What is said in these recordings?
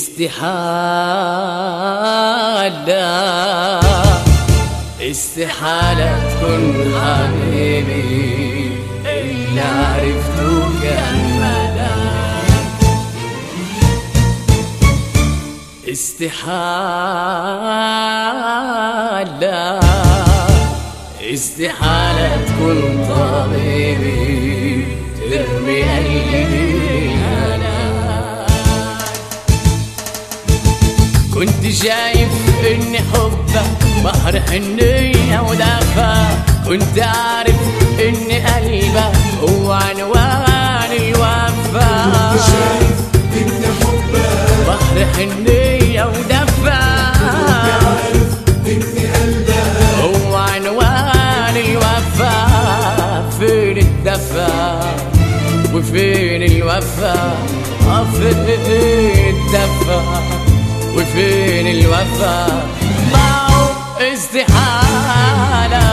استحالة تكون حبيبي اللي عرفته كان ملاك. استحالة تكون طبيبي ترمي قلبي هلاك. كنت شايف ان حبك بحر حنية ودفا، كنت عارف ان قلبك هو عنوان الوفا. كنت شايف ان حبك بحر حنية ودفا، كنت عارف ان قلبك هو عنوان الوفا. فين الدفا وفين الوفا؟ فين الدفا وفين الوفا؟ ضاعوا استحالة.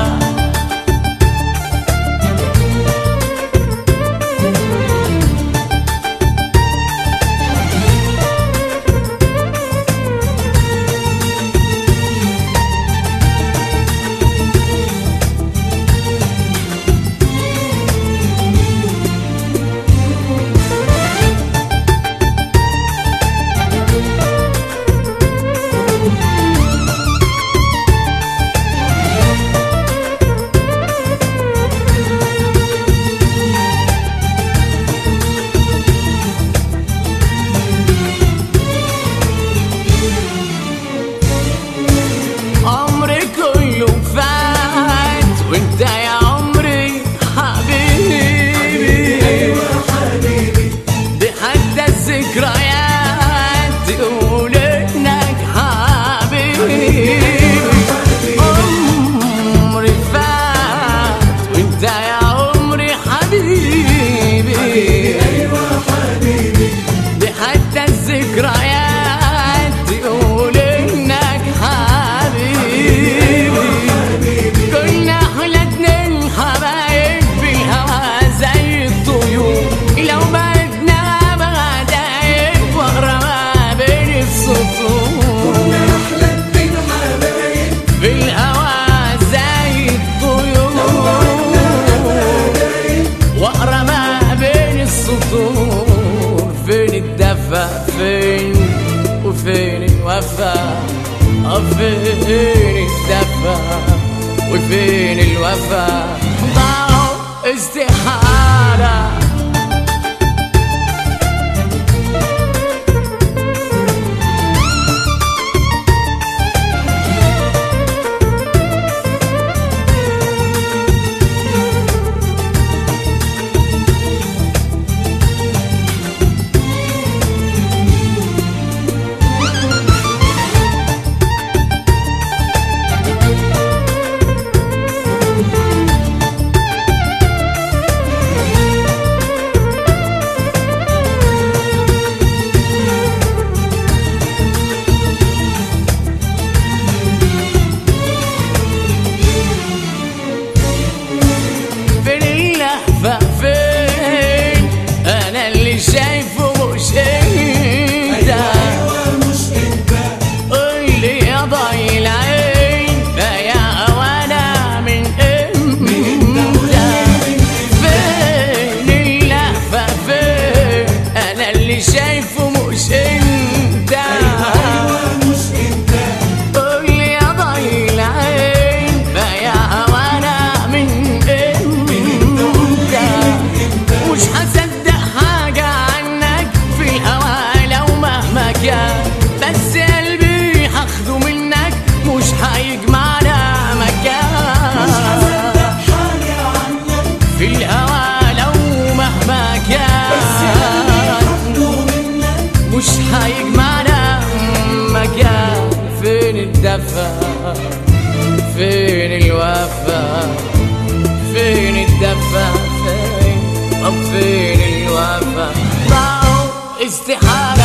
وانت يا عمري حبيبي، ايوه حبيبي، دي حتى الذكريات تقول انك حبيبي. عمري فات وانت يا عمري حبيبي، ايوه حبيبي، دي حتى الذكريات تقول انك حبيبي. كنا احلى اتنين حبايب بالهوا زي الطيور، لو بعدنا بعدايب واقرا ما بين السطور. كنا احلى اتنين حبايب بالهوا زي الطيور، واقرا ما بين السطور. فين الدفا فين وفين الوفا؟ فين الدفا وفين الوفا؟ ضاعوا استحالة. فين انا اللي شايفه مش انت؟ ايوه مش انت. قولي يا ضي العين يا وانا من امتى؟ فين اللهفة فين انا اللي شايفه مش انت؟ ايوه مش انت. قولي يا ضي العين يا وانا من مش هصدق حاجة عنك في الهوا لو مهما كان، بس قلبي هاخده منك مش هيجمعنا مكان. مش هصدق حاجة عنك في الهوا لو مهما كان، بس قلبي هاخده منك مش هيجمعنا مكان. فين الدفا فين الوفا؟ فين الدفا فين الوفا؟ ضاعوا استحالة.